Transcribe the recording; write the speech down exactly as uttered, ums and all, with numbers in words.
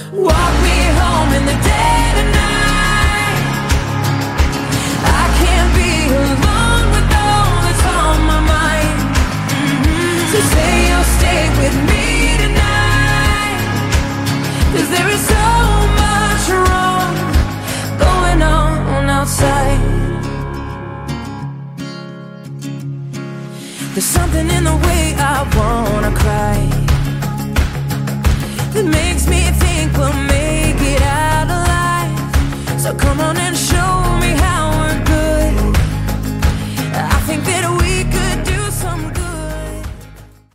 Walk me home in the dead of night. I can't be alone with all that's on my mind. Mm-hmm. So say you'll stay with me tonight, 'cause there is so much wrong going on outside. There's something in the way I wanna cry that makes me think we'll make